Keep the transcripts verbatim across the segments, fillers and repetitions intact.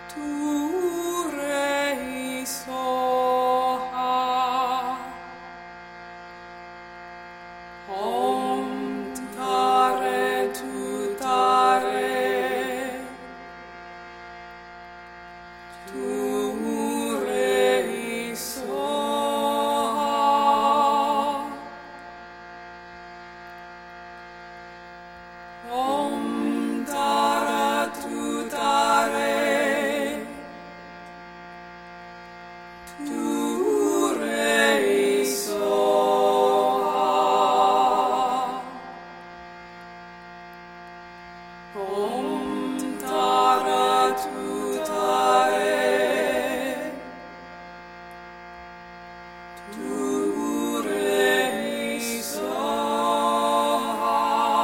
Tu Re Soha. Om Tare Tu Tare. Tu Re Soha. Om Tara Tu Tare. Tu Re Soha. Om Tara Tu Tare. Tu Re Soha.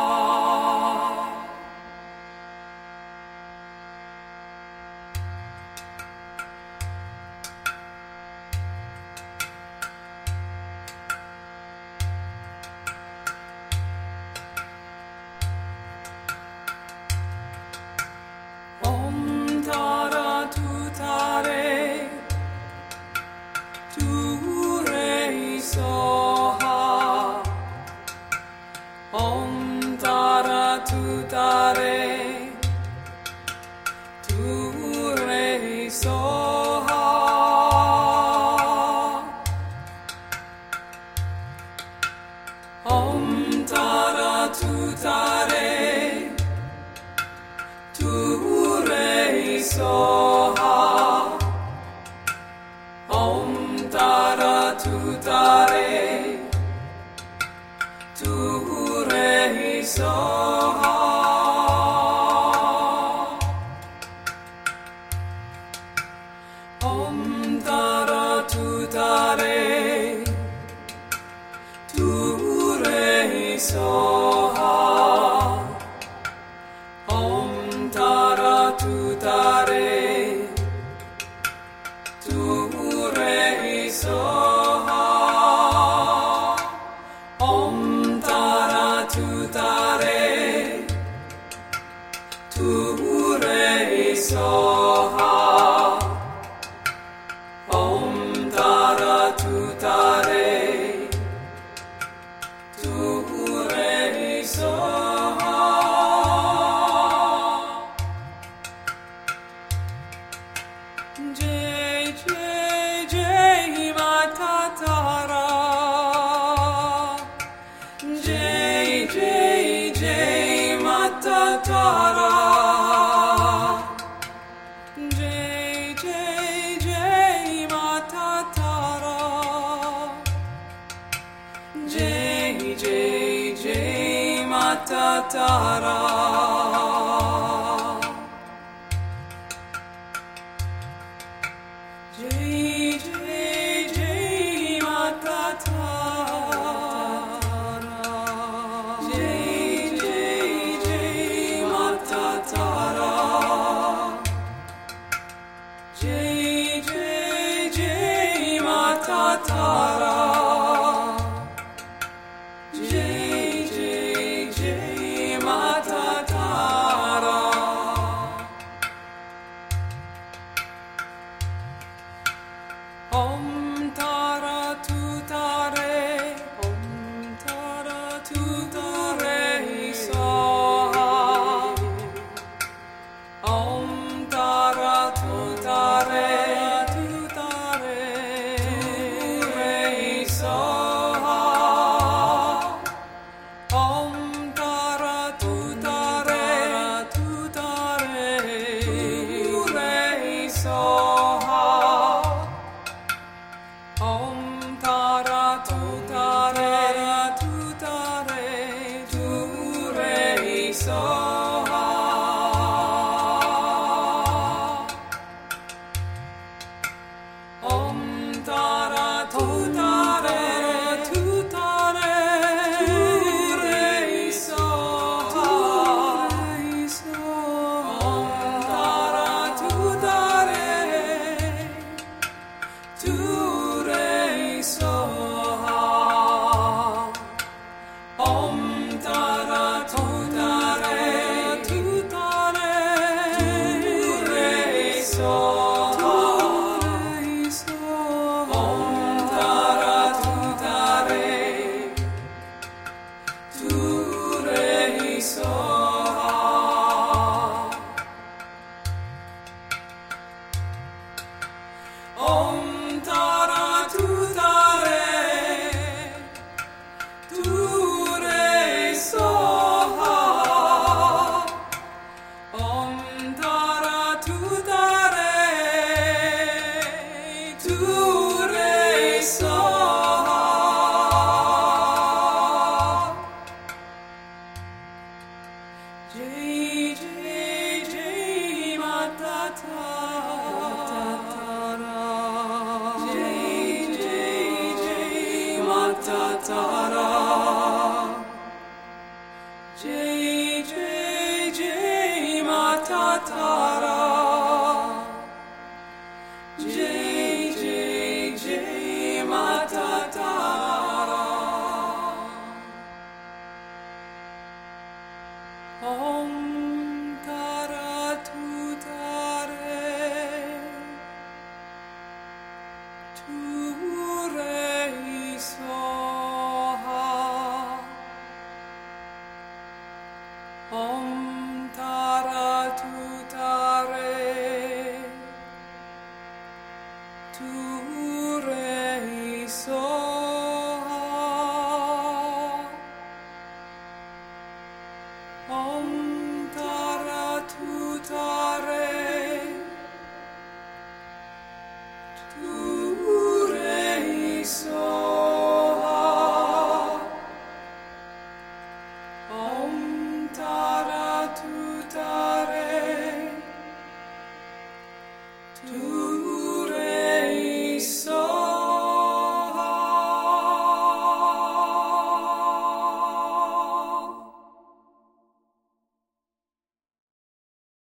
Om Tara Tu Tare. Tu Re Soha. Om Tara Tu Tare. Tu Re Soha. Om Tara Tu Tare. Tu Re Soha. Om Tara Tu Tare. Tu Re Soha. Om Tara Tu Tare. Tu Re Soha. Om Tara Tu Tare. Tu Re Soha. Om Tara Tu Tare. Tu Re Soha. Om Tara Tu Tare. Tu Re Soha. Jai Jai Jai Mata Tara. Jai Jai Jai Mata Tara. Jai Jai Jai Mata Tara. Jai Jai Jai Mata Tara. Jai Jai Jai Mata Tara. Jai Jai Jai Mata Tara. Jai Jai Jai Mata Tara. Jai Jai Jai Mata Tara. Om Tara Tu Tare. Om Tara Tu Tare Soha. Om Tara Tu Tare. Tu Tare. Tu Re Soha. Om Tara Tu Tare. Tu Tare. Tu Re Soha. Om Tara Tu Tare. Tu Tare. Tu Re Soha. Om Tara Tu Tare. Tu Tare. Tu Re Soha. Om Tara Tu Tare. soha. Om tara tu tare, tu re soha. Om tara tu tare, tu re soha. Om tara tu tare, tu re soha. Jai jai jai Matatara. Jai jai jai Matatara. Jai jai jai Matatara.